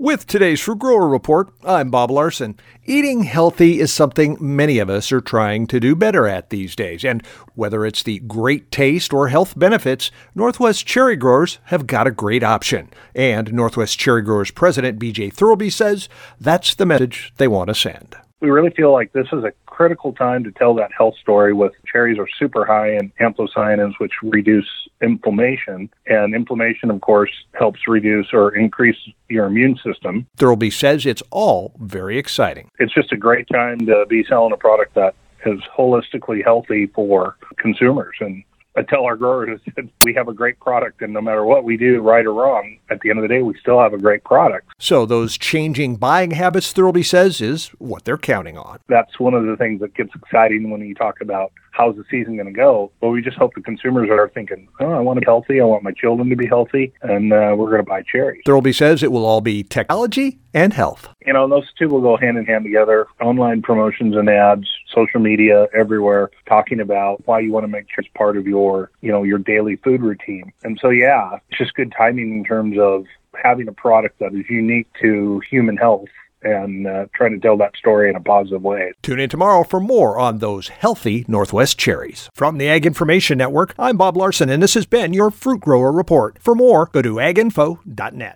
With today's Fruit Grower Report, I'm Bob Larson. Eating healthy is something many of us are trying to do better at these days. And whether it's the great taste or health benefits, Northwest cherry growers have got a great option. And Northwest Cherry Growers President B.J. Thurlby says that's the message they want to send. We really feel like this is a critical time to tell that health story. With cherries are super high in anthocyanins, which reduce inflammation. And inflammation, of course, helps reduce or increase your immune system. Thurlby says it's all very exciting. It's just a great time to be selling a product that is holistically healthy for consumers. And I tell our growers that we have a great product, and no matter what we do, right or wrong, at the end of the day, we still have a great product. So those changing buying habits, Thurlby says, is what they're counting on. That's one of the things that gets exciting when you talk about how's the season going to go. Well, we just hope the consumers are thinking, I want to be healthy, I want my children to be healthy, and we're going to buy cherries. Thurlby says it will all be technology and health. You know, those two will go hand in hand together. Online promotions and ads, social media, everywhere, talking about why you want to make cherries part of your daily food routine. And so, yeah, it's just good timing in terms of having a product that is unique to human health and trying to tell that story in a positive way. Tune in tomorrow for more on those healthy Northwest cherries. From the Ag Information Network, I'm Bob Larson, and this has been your Fruit Grower Report. For more, go to aginfo.net.